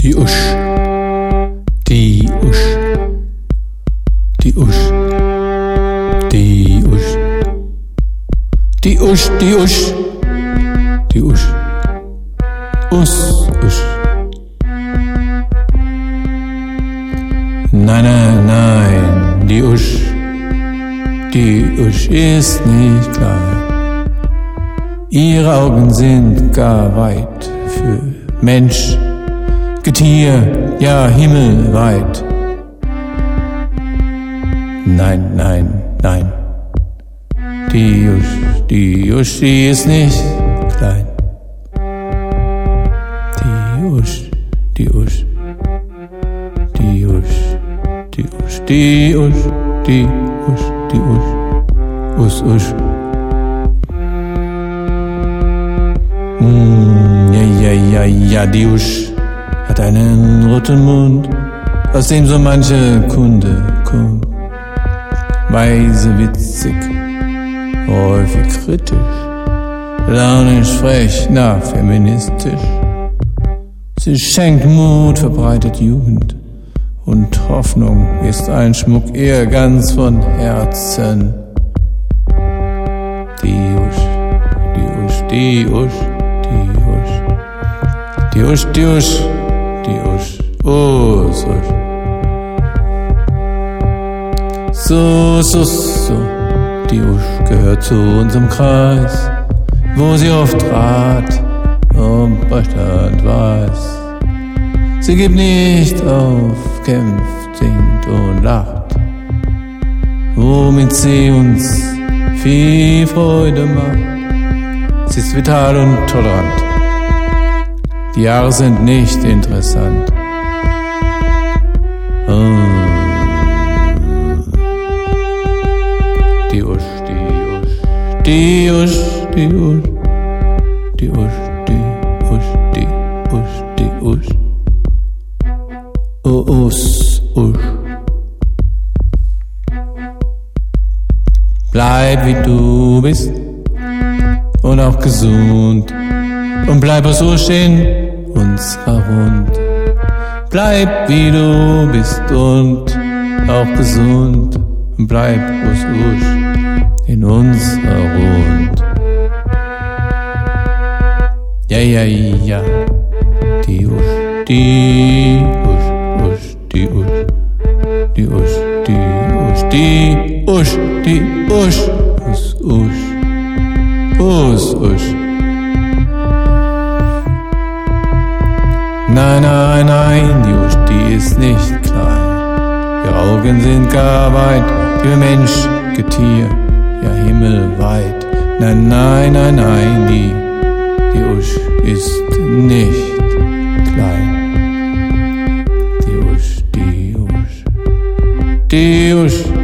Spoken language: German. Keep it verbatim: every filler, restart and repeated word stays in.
Die Usch, die Usch, die Usch, die Usch, die Usch, die Usch, die Usch, Us, Usch. Nein, nein, nein, die Usch, die Usch ist nicht klein. Ihre Augen sind gar weit für Mensch, Getier, ja himmelweit. Nein, nein, nein, die Usch, die Usch, die ist nicht klein. Die Usch, die Usch, die Usch, die Usch, die Usch, die Usch, die Usch, Us, Usch. Mm, ja, ja, ja, ja, die Usch hat einen roten Mund, aus dem so manche Kunde kommt. Weise, witzig, häufig kritisch, launisch, frech, na, feministisch. Sie schenkt Mut, verbreitet Jugend und Hoffnung, ist ein Schmuck ihr ganz von Herzen. Die Usch, die Usch, die Usch, die Usch, die Usch, die Usch, die Usch, Us, Usch. So, so, so, die Usch gehört zu unserem Kreis, wo sie oft rat und Beistand weiß. Sie gibt nicht auf, kämpft, singt und lacht, womit sie uns viel Freude macht. Sie ist vital und tolerant, die Jahre sind nicht interessant. Oh. Die Usch, die Usch, die Usch, die Usch, die Usch, die Usch, die Usch, die Usch, oh, Us, Usch. Bleib wie du bist und auch gesund und bleib aus Usch in unserer Rund. Bleib wie du bist und auch gesund und bleib aus Usch in unserer Rund. Ja, ja, ja, die Usch, die Usch, Usch, die Usch, die Usch, die Usch, die Usch, die Usch, Us, Usch, Us, Usch. Nein, nein, nein, die Usch, die ist nicht klein. Ihre Augen sind gar weit für Mensch, Getier, ja himmelweit. Nein, nein, nein, nein, die, die Usch ist nicht klein. Die Usch, die Usch, die Usch.